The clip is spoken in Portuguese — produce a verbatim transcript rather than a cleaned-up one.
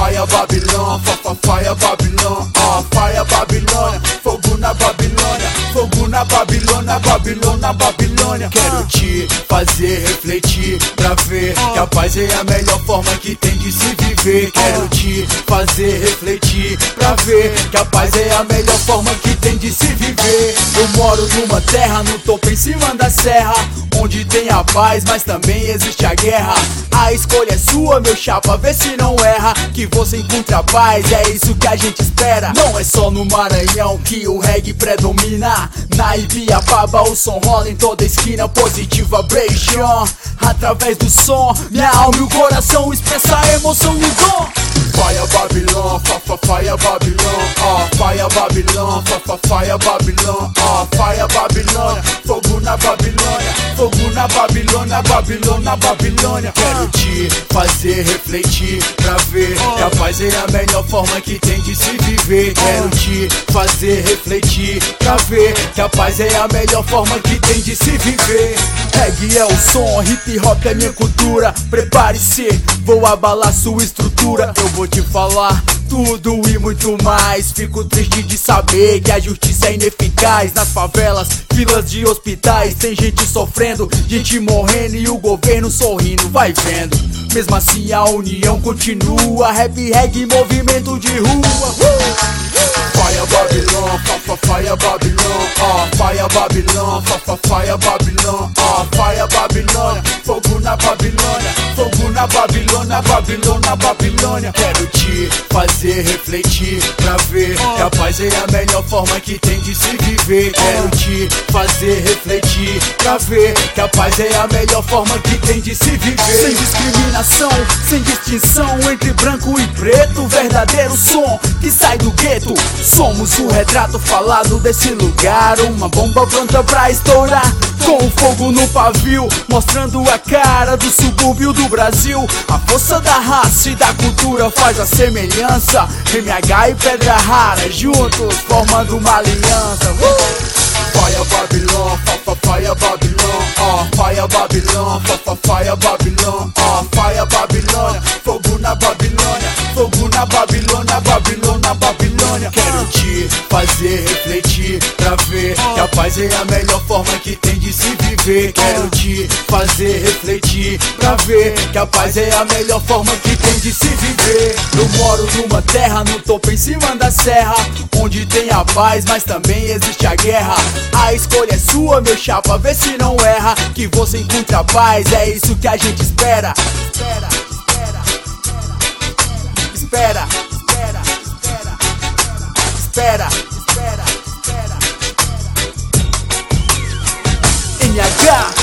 Fire Babylon, fa fa fire Babylon, ó, fire Babilônia, fogo na Babilônia, fogo na Babilônia, Babilônia, Babilônia. Quero te fazer refletir pra ver que a paz é a melhor forma que tem de se viver. Quero te fazer refletir pra ver que a paz é a melhor forma que tem de se viver. Eu moro numa terra no topo em cima da serra, onde tem a paz, mas também existe a guerra. A escolha é sua, meu chapa, vê se não erra, que você encontra a paz, é isso que a gente espera. Não é só no Maranhão que o reggae predomina, na Ibiapaba o som rola em toda esquina. Positive vibration, através do som, minha alma e o coração expressa a emoção e o dom. Fire Babylon, fa fa fire Babylon, ó, fire Babylon, fa fa fire Babylon, ó, fire Babilônia, fogo na Babilônia, fogo na Babilônia, Babilônia, Babilônia. Quero te fazer refletir pra ver que a paz é a melhor forma que tem de se viver. Quero te fazer refletir pra ver que a paz é a melhor forma que tem de se viver. Reggae é o som, hip hop é minha cultura. Prepare-se, vou abalar sua estrutura. Eu vou te falar tudo e muito mais. Fico triste de saber que a justiça é ineficaz. Nas favelas, filas de hospitais, tem gente sofrendo, gente morrendo e o governo sorrindo, vai vendo. Mesmo assim a união continua, rap, reggae, movimento de rua. uh! Fire Babylon, fa fa fire Babylon, ó, fire Babylon, fa fa fire Babylon, ó, fire Babilônia, fogo na Babilônia, fogo na Babilônia, Babilônia, Babilônia. Quero te fazer refletir pra ver que a paz é a melhor forma que tem de se viver. Quero te fazer refletir pra ver que a paz é a melhor forma que tem de se viver. Sem discriminação, sem distinção entre branco e preto, verdadeiro som que sai do gueto. Somos o retrato falado desse lugar, uma bomba pronta pra estourar, com o fogo no pavio, mostrando a cara do subúrbio do Brasil. A força da raça e da cultura faz a semelhança, M H e Pedra Rara juntos formando uma aliança. uh! Fire Babylon, fa fa fire Babylon, ó, fire Babylon, fa fa fire Babylon, ó, fire Babilônia, fogo na Babilônia, fogo na Babilônia, Babilônia, Babilônia. Quero te fazer refletir pra ver que a paz é a melhor forma que tem de se viver. Quero te fazer refletir pra ver que a paz é a melhor forma que tem de se viver. Eu moro numa terra no topo em cima da serra, onde tem a paz, mas também existe a guerra. A escolha é sua, meu chapa, vê se não erra, que você encontra a paz, é isso que a gente espera. Espera, espera, espera, espera, espera, espera, espera, espera. M H